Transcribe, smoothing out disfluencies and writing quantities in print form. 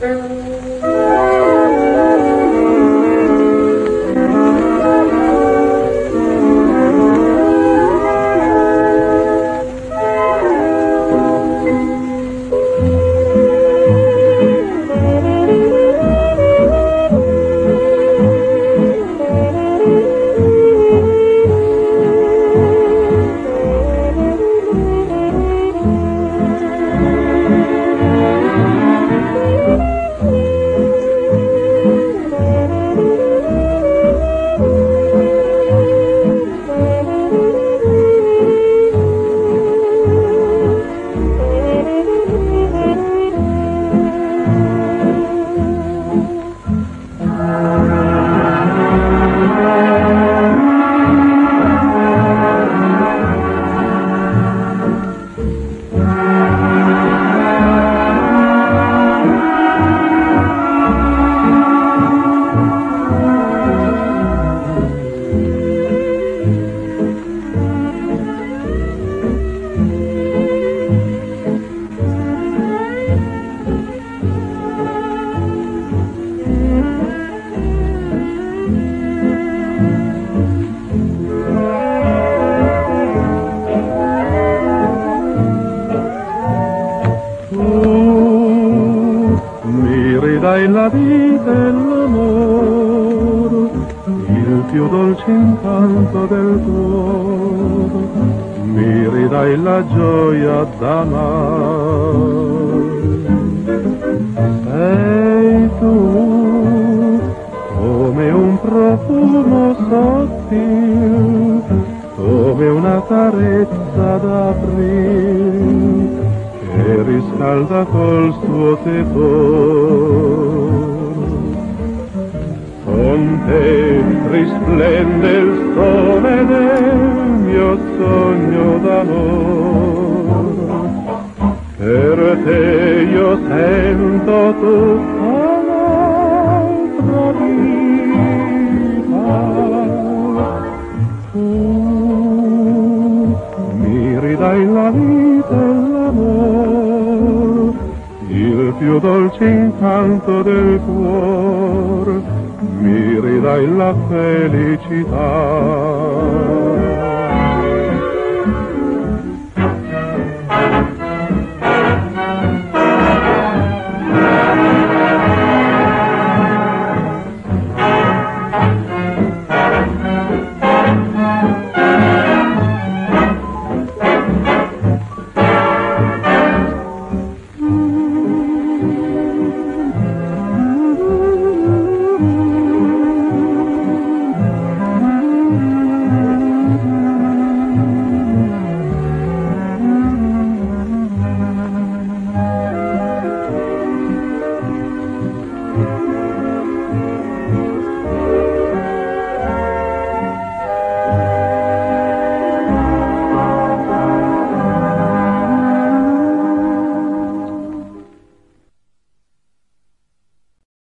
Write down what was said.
dai la vita e l'amore, il più dolce incanto del cuore, mi ridai la gioia d'amare. Sei tu come un profumo sottile, come una carezza d'aprile, che riscalda col suo tepore. Con te risplende il sole del mio sogno d'amore, per te io sento tutta l'altra vita. Tu mi ridai la vita e l'amore, il più dolce incanto del cuore, mi ridai la felicità.